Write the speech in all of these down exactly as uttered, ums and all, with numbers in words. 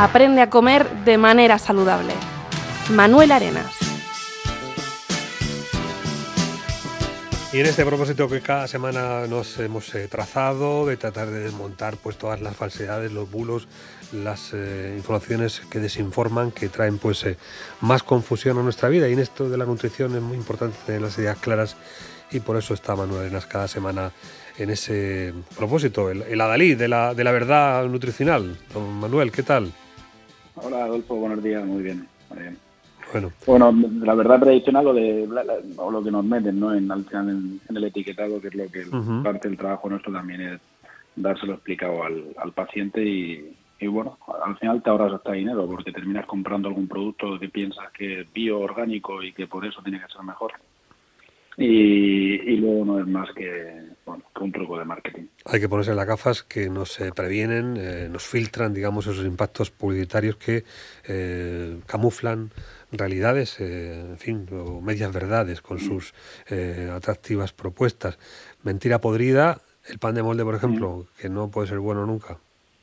Aprende a comer de manera saludable. Manuel Arenas. Y en este propósito que cada semana nos hemos eh, trazado, de tratar de desmontar pues todas las falsedades, los bulos, las eh, informaciones que desinforman, que traen pues eh, más confusión a nuestra vida. Y en esto de la nutrición es muy importante tener las ideas claras, y por eso está Manuel Arenas cada semana en ese propósito, el, el adalid de la, de la verdad nutricional. Don Manuel, ¿qué tal? Hola Adolfo, buenos días, muy bien. Muy bien. Bueno. bueno, la verdad tradicional o de o lo que nos meten, ¿no? En, al final en, en el etiquetado, que es lo que uh-huh. parte del trabajo nuestro también es dárselo explicado al, al paciente y, y bueno, al final te ahorras hasta dinero porque terminas comprando algún producto que piensas que es bio, orgánico y que por eso tiene que ser mejor. Y, y luego no es más que, bueno, que un truco de marketing. Hay que ponerse las gafas que nos eh, previenen, eh, nos filtran, digamos, esos impactos publicitarios que eh, camuflan realidades, eh, en fin, o medias verdades con sus eh, atractivas propuestas. Mentira podrida, el pan de molde, por ejemplo, que no puede ser bueno nunca.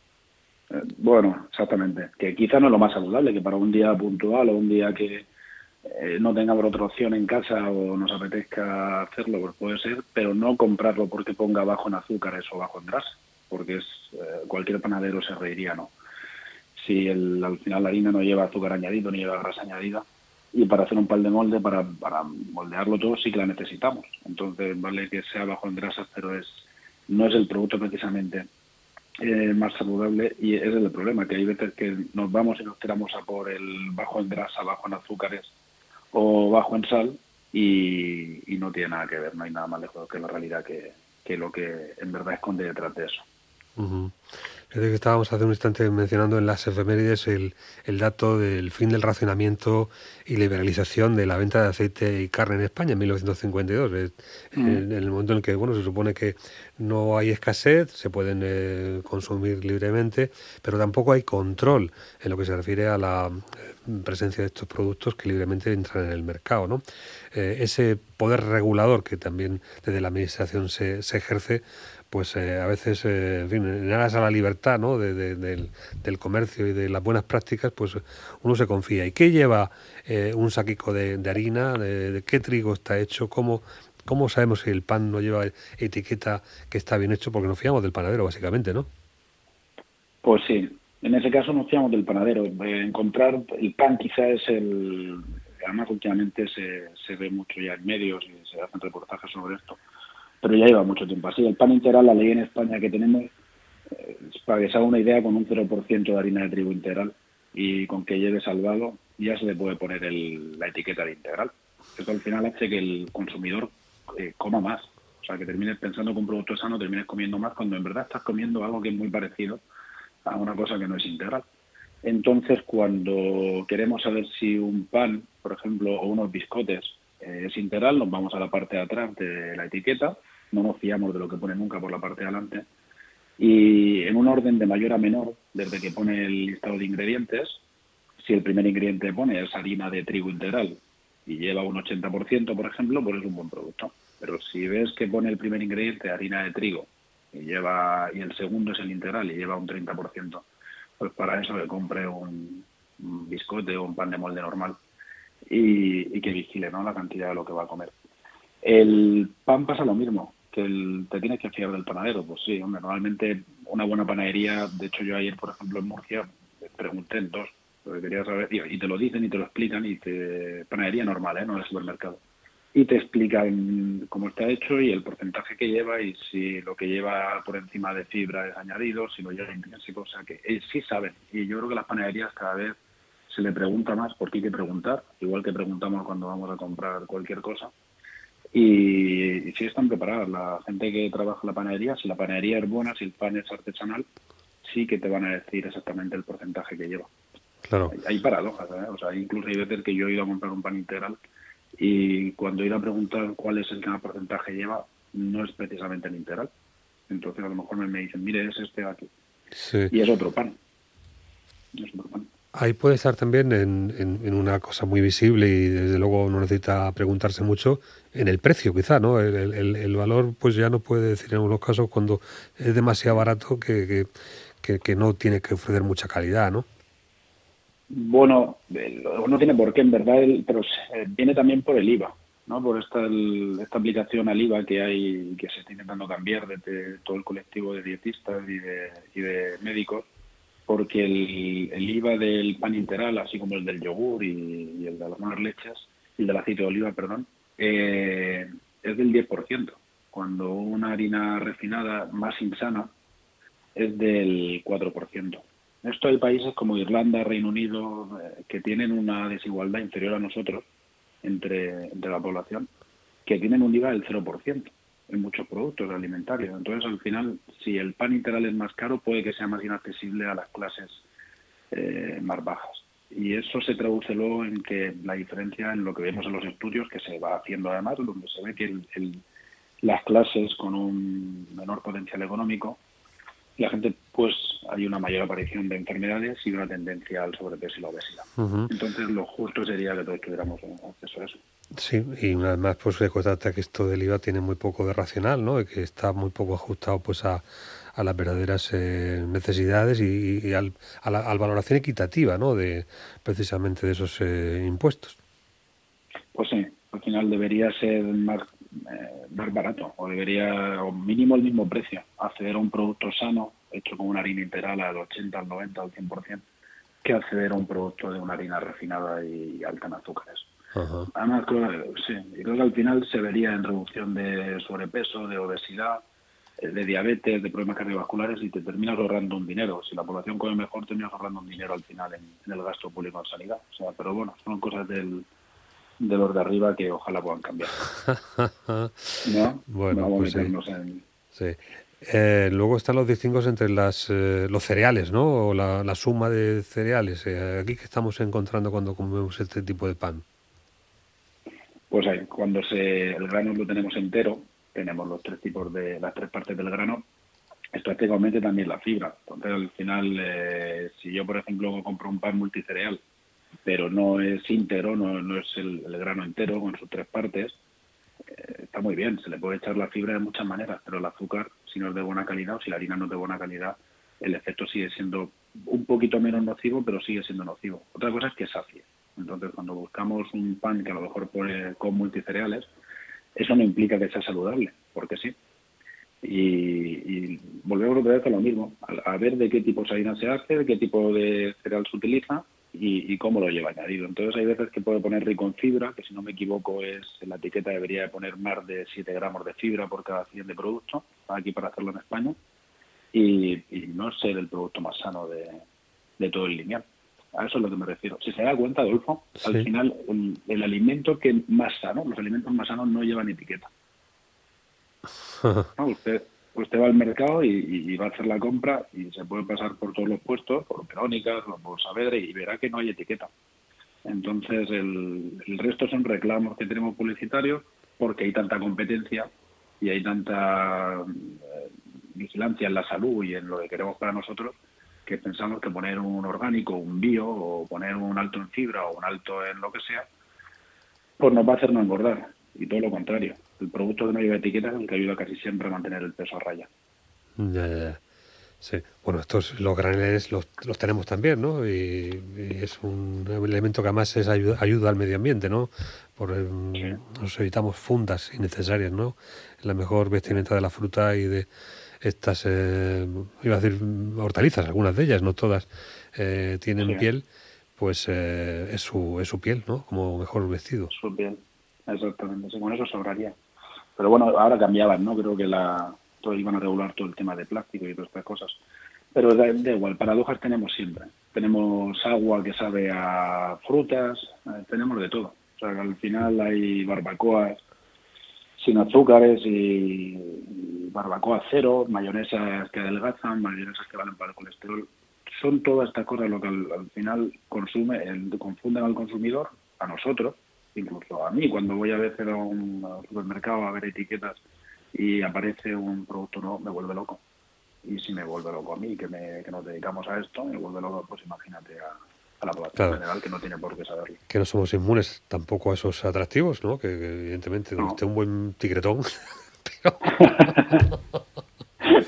Eh, bueno, exactamente. Que quizá no es lo más saludable, que para un día puntual o un día que Eh, no tengamos otra opción en casa o nos apetezca hacerlo, pues puede ser, pero no comprarlo porque ponga bajo en azúcares o bajo en grasa, porque es eh, cualquier panadero se reiría, ¿no? Si el, al final la harina no lleva azúcar añadido ni lleva grasa añadida, y para hacer un pan de molde, para, para moldearlo todo, sí que la necesitamos. Entonces vale que sea bajo en grasas, pero es no es el producto precisamente eh, más saludable, y ese es el problema, que hay veces que nos vamos y nos tiramos a por el bajo en grasa, bajo en azúcares o bajo en sal y, y no tiene nada que ver, no hay nada más lejos que la realidad que, que lo que en verdad esconde detrás de eso. Uh-huh. Desde que estábamos hace un instante mencionando en las efemérides el, el dato del fin del racionamiento y liberalización de la venta de aceite y carne en España en mil novecientos cincuenta y dos, eh, mm. en, en el momento en el que bueno se supone que no hay escasez, se pueden eh, consumir libremente, pero tampoco hay control en lo que se refiere a la eh, presencia de estos productos que libremente entran en el mercado, ¿no? Eh, ese poder regulador que también desde la administración se, se ejerce, pues eh, a veces, eh, en fin, en aras a la libertad, ¿no? de, de, del, del comercio y de las buenas prácticas, pues uno se confía. ¿Y qué lleva eh, un saquico de, de harina? De, ¿De qué trigo está hecho? ¿Cómo, ¿Cómo sabemos si el pan no lleva etiqueta que está bien hecho? Porque nos fiamos del panadero, básicamente, ¿no? Pues sí, en ese caso nos fiamos del panadero. Eh, encontrar el pan quizás es el... Además, últimamente se, se ve mucho ya en medios y se hacen reportajes sobre esto, pero ya lleva mucho tiempo así. El pan integral, la ley en España que tenemos, eh, para que se haga una idea, con un cero por ciento de harina de trigo integral y con que lleve salvado, ya se le puede poner el, la etiqueta de integral. Esto al final hace que el consumidor eh, coma más. O sea, que termines pensando que un producto sano, termines comiendo más, cuando en verdad estás comiendo algo que es muy parecido a una cosa que no es integral. Entonces, cuando queremos saber si un pan, por ejemplo, o unos biscotes eh, es integral, nos vamos a la parte de atrás de la etiqueta, no nos fiamos de lo que pone nunca por la parte de adelante, y en un orden de mayor a menor, desde que pone el listado de ingredientes, si el primer ingrediente pone es harina de trigo integral y lleva un ochenta por ciento, por ejemplo, pues es un buen producto. Pero si ves que pone el primer ingrediente harina de trigo y lleva y el segundo es el integral y lleva un treinta por ciento, pues para eso que compre un, un biscote o un pan de molde normal y, y que vigile, ¿no?, la cantidad de lo que va a comer. El pan pasa lo mismo, que el, te tienes que fiar del panadero. Pues sí, hombre, normalmente una buena panadería, de hecho yo ayer, por ejemplo, en Murcia, pregunté en dos, porque quería saber, y te lo dicen y te lo explican, y te, panadería normal, ¿eh?, no de supermercado, y te explican cómo está hecho y el porcentaje que lleva y si lo que lleva por encima de fibra es añadido, si lo lleva intrínseco, o sea que eh, sí saben. Y yo creo que las panaderías cada vez se le pregunta más, porque hay que preguntar, igual que preguntamos cuando vamos a comprar cualquier cosa. Y, y sí están preparadas. La gente que trabaja en la panadería, si la panadería es buena, si el pan es artesanal, sí que te van a decir exactamente el porcentaje que lleva. Claro. Hay, hay paradojas, ¿eh? O sea, incluso hay veces que yo he ido a comprar un pan integral y cuando he ido a preguntar cuál es el que más porcentaje lleva, no es precisamente el integral. Entonces a lo mejor me, me dicen, mire, es este de aquí. Sí. Y es otro pan. Es otro pan. Ahí puede estar también en, en, en una cosa muy visible y desde luego no necesita preguntarse mucho, en el precio quizá, ¿no? El, el, el valor pues ya no puede decir en algunos casos cuando es demasiado barato que, que, que, que no tiene que ofrecer mucha calidad, ¿no? Bueno, el- no tiene por qué, en verdad, el- pero se- viene también por el IVA, ¿no? Por esta, el- esta aplicación al IVA que hay, que se está intentando cambiar desde todo el colectivo de dietistas y de, y de médicos, porque el, el IVA del pan integral, así como el del yogur y, y el de algunas leches, y el del aceite de oliva, perdón, eh, es del diez por ciento, cuando una harina refinada más insana es del cuatro por ciento. Esto hay países como Irlanda, Reino Unido, eh, que tienen una desigualdad inferior a nosotros entre, entre la población, que tienen un IVA del cero por ciento en muchos productos alimentarios. Entonces, al final, si el pan integral es más caro, puede que sea más inaccesible a las clases eh, más bajas. Y eso se traduce luego en que la diferencia en lo que vemos en los estudios, que se va haciendo además, donde se ve que el, el, las clases con un menor potencial económico, la gente, pues hay una mayor aparición de enfermedades y una tendencia al sobrepeso y la obesidad. Uh-huh. Entonces, lo justo sería que todos tuviéramos acceso a eso. Sí, y además pues se constata que esto del IVA tiene muy poco de racional, ¿no? Y que está muy poco ajustado pues a, a las verdaderas eh, necesidades y, y al, a, la, a la valoración equitativa, ¿no? De precisamente de esos eh, impuestos. Pues sí, al final debería ser más, eh, más barato, o debería, o mínimo el mismo precio, acceder a un producto sano, hecho con una harina integral al ochenta, al noventa, al cien por ciento, que acceder a un producto de una harina refinada y alta en azúcares. Uh-huh. Además, creo, sí, y creo que al final se vería en reducción de sobrepeso, de obesidad, de diabetes, de problemas cardiovasculares, y te terminas ahorrando un dinero. Si la población come mejor, terminas ahorrando un dinero al final en, en el gasto público en sanidad. O sea, pero bueno, son cosas del de los de arriba que ojalá puedan cambiar. ¿No? Bueno, Vamos pues a meternos sí. en... Sí. Eh, luego están los distingos entre las, eh, los cereales, ¿no? O la, la suma de cereales. Eh, aquí que estamos encontrando cuando comemos este tipo de pan. Pues ahí, cuando se, el grano lo tenemos entero, tenemos los tres tipos de, las tres partes del grano, estratégicamente también la fibra. Entonces, al final, eh, si yo, por ejemplo, compro un pan multicereal, pero no es íntegro, no, no es el, el grano entero con sus tres partes, eh, está muy bien, se le puede echar la fibra de muchas maneras, pero el azúcar, si no es de buena calidad o si la harina no es de buena calidad, el efecto sigue siendo un poquito menos nocivo, pero sigue siendo nocivo. Otra cosa es que sacie. Entonces, cuando buscamos un pan que a lo mejor pone con multicereales, eso no implica que sea saludable, porque sí. Y, y volvemos otra vez a lo mismo, a, a ver de qué tipo de harina se hace, de qué tipo de cereal se utiliza y, y cómo lo lleva añadido. Entonces hay veces que puede poner rico en fibra, que si no me equivoco es en la etiqueta debería de poner más de siete gramos de fibra por cada cien de producto, aquí para hacerlo en España, y, y no ser el producto más sano de, de todo el lineal. A eso es a lo que me refiero. Si se da cuenta, Adolfo, Sí. al final el, el alimento que más sano, los alimentos más sanos no llevan etiqueta. No, usted, usted va al mercado y, y, y va a hacer la compra y se puede pasar por todos los puestos, por Verónica, por Saavedra, y verá que no hay etiqueta. Entonces, el, el resto son reclamos que tenemos publicitarios porque hay tanta competencia y hay tanta eh, vigilancia en la salud y en lo que queremos para nosotros, que pensamos que poner un orgánico, un bio, o poner un alto en fibra o un alto en lo que sea, pues nos va a hacer no engordar. Y todo lo contrario. El producto que no lleva etiqueta es el que ayuda casi siempre a mantener el peso a raya. Ya, ya, ya. Sí. Bueno, estos, los graneles los, los tenemos también, ¿no? Y, y es un elemento que además es ayuda, ayuda al medio ambiente, ¿no? Por, um, Sí. Nos evitamos fundas innecesarias, ¿no? La mejor vestimenta de la fruta y de estas, eh, iba a decir hortalizas, algunas de ellas, no todas, eh, tienen Sí. piel, pues eh, es, su, es su piel, ¿no? Como mejor vestido. Su piel. Exactamente. Sí, con eso sobraría. Pero bueno, ahora cambiaban, ¿no? Creo que la todos iban a regular todo el tema de plástico y todas estas cosas. Pero da, da igual, paradojas tenemos siempre. Tenemos agua que sabe a frutas, eh, tenemos de todo. O sea, que al final hay barbacoas sin azúcares y, y barbacoa cero, mayonesas que adelgazan, mayonesas que valen para el colesterol. Son todas estas cosas lo que al, al final consume, el, confunden al consumidor, a nosotros, incluso a mí, cuando voy a veces a un a un supermercado a ver etiquetas y aparece un producto nuevo, me vuelve loco. Y si me vuelve loco a mí, que, me, que nos dedicamos a esto, me vuelve loco, pues imagínate a, a la población Claro. general, que no tiene por qué saberlo. Que no somos inmunes tampoco a esos atractivos, ¿no? Que, que evidentemente No. usted un buen tigretón, pero,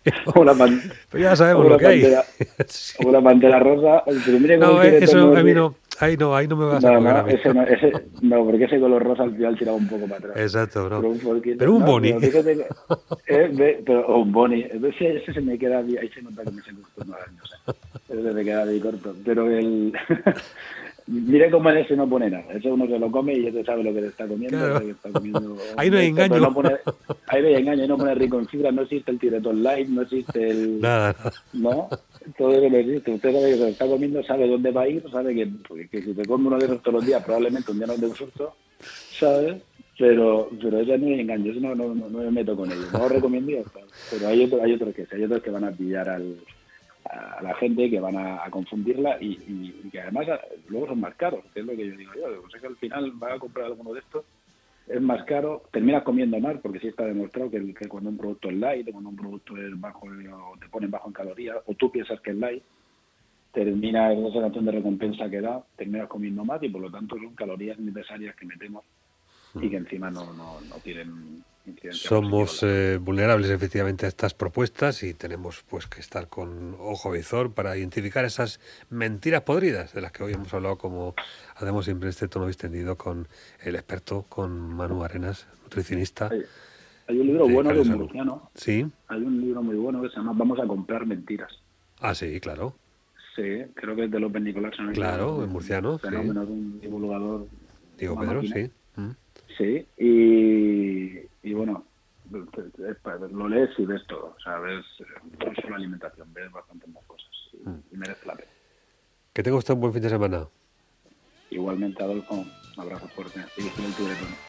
una, pan, pero ya sabemos una lo que pantera, hay. Sí. Una pantera rosa. Pero mire cómo No, tiene eso tono a mí de- no, ahí no, ahí no me vas No, a coger no, a mí. ese no, ese, no, porque ese color rosa al final tiraba un poco para atrás. Exacto, no. Pero un poquito, Pero un no, boni. pero fíjate que- eh, ve- pero, o un boni. Ese, ese se me queda bien, ahí se nota que me se costó más años. Ese se me queda bien corto. Pero el... Mire cómo en ese no pone nada. Ese uno se lo come y ese sabe lo que le está comiendo. Claro. sabe que está comiendo Ahí no hay esto, pero engaño. no pone, ahí no hay engaño, ahí no pone rico en fibra, no existe el tiretón light, no existe el... Nada, nada. ¿No? Todo eso no existe. Usted sabe que se lo está comiendo, sabe dónde va a ir, sabe que, que si se come uno de esos todos los días, probablemente un día no dé un susto, ¿sabes? Pero, pero eso no es engaño, eso no, no, no, no me meto con ellos, no lo recomiendo y ya está. Pero hay, otro, hay otros que sí, hay otros que van a pillar al, a la gente, que van a, a confundirla y, y, y que además a- luego son más caros, que es lo que yo digo yo. O sea que al final va a comprar alguno de estos, es más caro, terminas comiendo más, porque sí está demostrado que, el- que cuando un producto es light, cuando un producto es bajo en- o te ponen bajo en calorías, o tú piensas que es light, termina esa sensación de recompensa que da, terminas comiendo más y por lo tanto son calorías necesarias que metemos y que encima no, no, no tienen incidencia Somos positiva. eh, vulnerables efectivamente a estas propuestas y tenemos pues que estar con ojo visor para identificar esas mentiras podridas de las que hoy hemos hablado, como hacemos siempre en este tono distendido, con el experto, con Manu Arenas, nutricionista. Hay, hay un libro de bueno de un Cardio Salud. murciano, Sí, hay un libro muy bueno que se llama Vamos a comprar mentiras. ah sí, claro, Sí, creo que es de López Nicolás. ¿No? claro, Un en murciano, sí. fenómeno, es un divulgador. Digo una Pedro, máquina. sí. Mm. Sí, y, y bueno, es para- lo lees y ves todo. O sea, ves no solo alimentación, ves bastantes más cosas y, Mm. y merece la pena. Que tenga usted un buen fin de semana. Igualmente, Adolfo, un abrazo fuerte. Sigue siendo el Tiburetón.